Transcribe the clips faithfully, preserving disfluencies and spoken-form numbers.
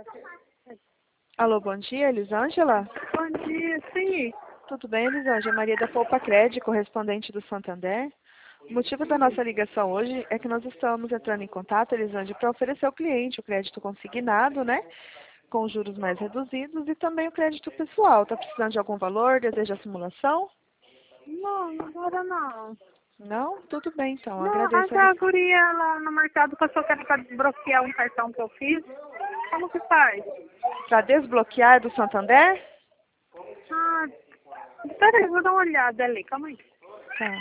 Alô, bom dia, Elisângela? Bom dia, sim. Tudo bem, Elisângela? Maria da Poupa Crédito, correspondente do Santander. O motivo da nossa ligação hoje é que nós estamos entrando em contato, Elisângela, para oferecer ao cliente o crédito consignado, né? Com juros mais reduzidos e também o crédito pessoal. Está precisando de algum valor? Deseja simulação? Não, agora não. Não? Tudo bem, então. Não, Agradeço. até a guria lá no mercado passou que era para desbloquear um cartão que eu fiz. Como que faz? Para desbloquear do Santander? Ah, peraí, vou dar uma olhada ali, calma aí. Tá.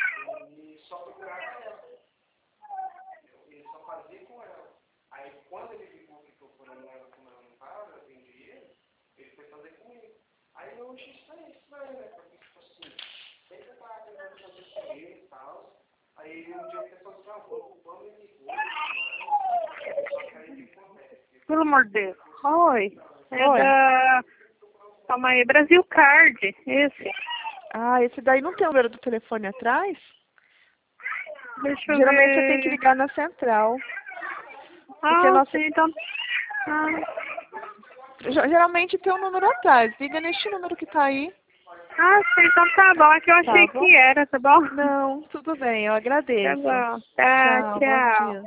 Pelo amor de Deus. Oi. É Oi. da... Calma aí, Brasil Card, esse. Ah, esse daí não tem o número do telefone atrás? Deixa eu Geralmente ver. você tem que ligar na central. Porque Ah, nossa, sim, então... Ah, ge- geralmente tem um número atrás. Liga neste número que tá aí. ah, sim, então tá bom. É que eu achei Tá bom? que era, tá bom? Não, tudo bem, eu Tá agradeço. bom. Tá, Tchau, bom tchau. dia.